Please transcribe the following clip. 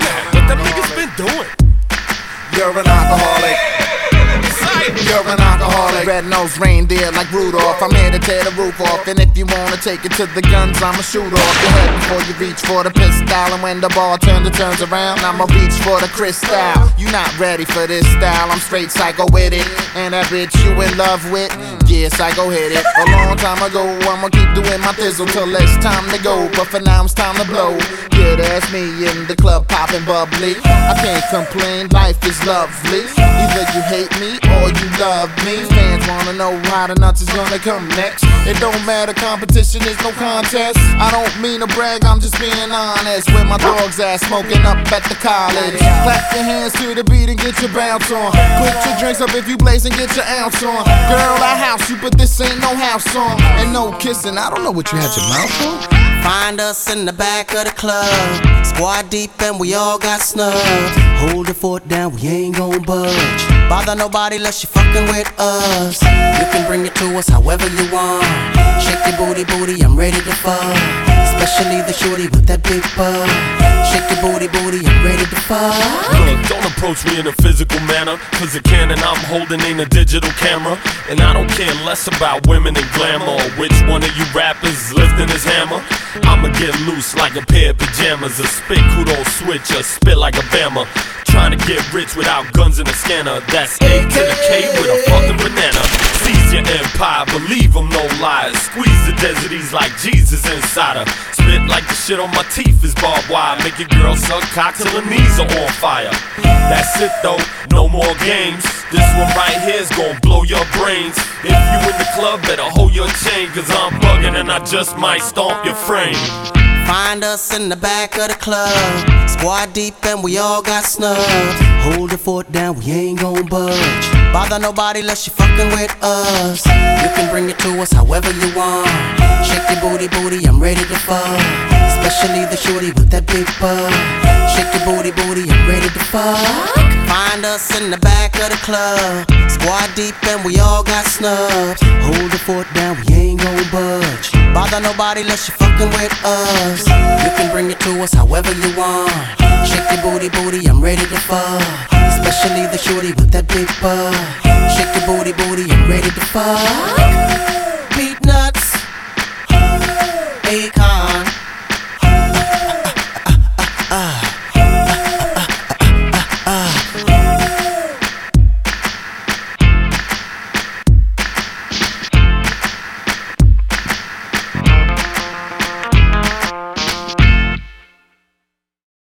What them niggas been doing? You're an alcoholic. You're an alcoholic. Red-nosed reindeer like Rudolph. I'm here to tear the roof off. And if you wanna take it to the guns, I'ma shoot off your head before you reach for the pistol. And when the bartender turns around, I'ma reach for the crystal. You not ready for this style, I'm straight psycho with it. And that bitch you in love with, yeah, psycho hit it. A long time ago, I'ma keep doing my thizzle till it's time to go. But for now, it's time to blow. Yeah, that's me in the club popping bubbly. I can't complain, life is lovely. Either you hate me or you love me. Fans wanna know how the nuts is gonna come next. It don't matter, competition is no contest. I don't mean to brag, I'm just being honest. Where my dog's at, smoking up at the college. Clap your hands to the beat and get your bounce on. Put your drinks up if you blaze and get your ounce on. Girl, I house you, but this ain't no house song. And no kissing, I don't know what you had your mouth on. Find us in the back of the club, squad deep and we all got snubbed. Hold the fort down, we ain't gon' budge. Bother nobody unless you fucking with us. You can bring it to us however you want. Shake your booty, booty, I'm ready to fuck. Especially the shorty with that big butt. Shake your booty, booty, I'm ready to fuck. Look, don't approach me in a physical manner, cause the cannon I'm holding ain't a digital camera. And I don't care less about women and glamour, or which one of you rappers is lifting his hammer. I'ma get loose like a pair of pajamas. A spit who don't switch, a spit like a Bama. Trying to get rich without guns in a scanner. That's A to the K with a fucking banana. Seize your empire, believe them, no lies. Squeeze the desert, he's like Jesus inside her. Spit like the shit on my teeth is barbed wire. Make your girl suck cock till her knees are on fire. That's it though, no more games. This one right here's gonna blow your brains. If you in the club, better hold your chain, cause I'm bugging and I just might stomp your frame. Find us in the back of the club, squad deep and we all got snubbed. Hold the fort down, we ain't gon' budge. Bother nobody unless you fucking with us. You can bring it to us however you want. Shake your booty, booty, I'm ready to fuck. Especially the shorty with that big butt. Shake your booty, booty, I'm ready to fuck. Find us in the back of the club, squad deep and we all got snubbed. Hold the fort down, we ain't gon' budge. Bother nobody unless you fucking with us. You can bring it to us however you want. Shake your booty, booty, I'm ready to fuck. Especially the shorty with that big butt. Shake your booty, booty, I'm ready to fuck.